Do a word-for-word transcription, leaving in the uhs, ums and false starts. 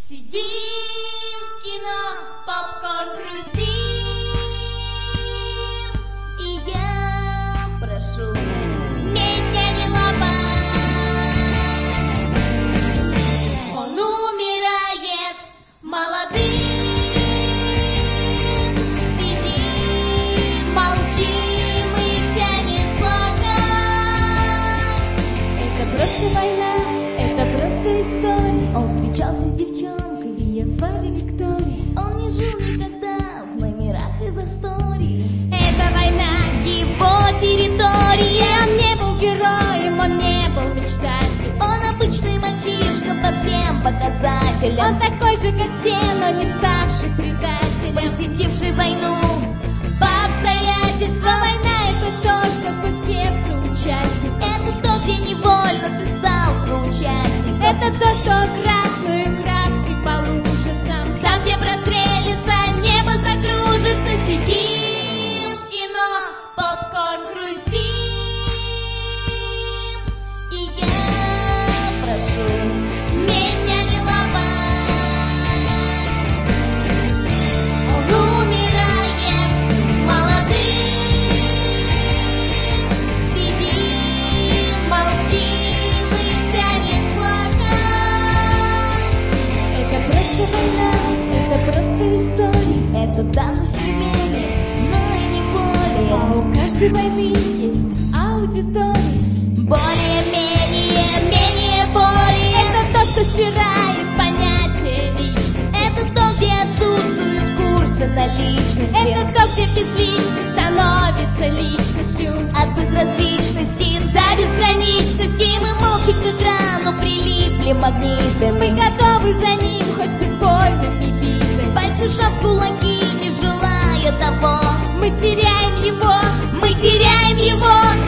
Сидим в кино, попкорн хрустим, и я прошу меня не ломать. Он умирает молодым. Сидим, молчим и тянет плакать. Это просто война, это просто история. Он встречался с девчонкой, ее звали Виктория. Он не жил никогда в номерах и застолье. Это война, Его территория. он не был героем, он не был мечтателем. Он обычный мальчишка по всем показателям. Он такой же, как все, но не ставший предателем. Посетивший войну по обстоятельствам. Война — это то, что сквозь сердце участник. Это то, где невольно ты стал соучастником. Это то, что красную краской по лужицам. Там, где прострелится, небо закружится. Сидим в кино, попкорн хрустим, и я прошу меня не ломать. Он умирает молодым. Сидим, молчим и тянет плакать. Это просто война, это просто история. Это данность не имеет, но и не более. А у каждой войны есть аудитория. Более-менее, менее более. Это то, что стирает понятие личности. Это то, где отсутствуют курсы на личности. Это то, где безличность становится личностью. От безразличности до безграничности мы молча к экрану прилипли магнитами. Мы готовы за ним, хоть бейсбольным и битым. Пальцы сжав в кулаки, не желая того. Мы теряем его, Мы теряем его.